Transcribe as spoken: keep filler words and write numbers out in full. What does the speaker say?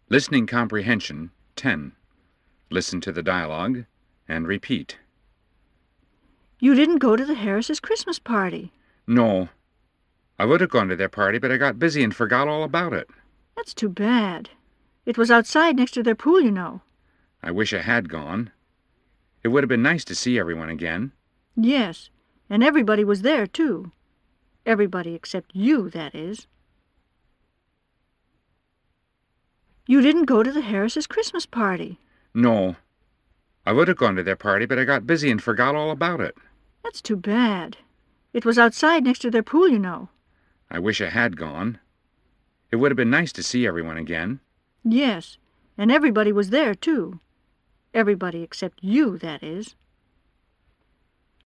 Listening Comprehension ten. Listen to the dialogue and repeat. You didn't go to the Harris's Christmas party. No. I would have gone to their party, but I got busy and forgot all about it. That's too bad. It was outside next to their pool, you know. I wish I had gone. It would have been nice to see everyone again. Yes, and everybody was there, too. Everybody except you, that is. You didn't go to the Harris's Christmas party. No. I would have gone to their party, but I got busy and forgot all about it. That's too bad. It was outside next to their pool, you know. I wish I had gone. It would have been nice to see everyone again. Yes, and everybody was there, too. Everybody except you, that is.